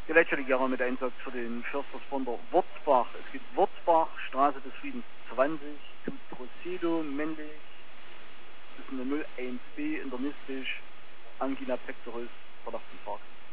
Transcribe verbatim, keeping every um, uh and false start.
Gletscherlegierer mit Einsatz für den Försters von der Wurzbach. Es gibt Wurzbach, Straße des Friedens zwanzig, Tutrocedo, männlich, das ist eine null eins b, internistisch, Angina pectoris, verlacht den Park.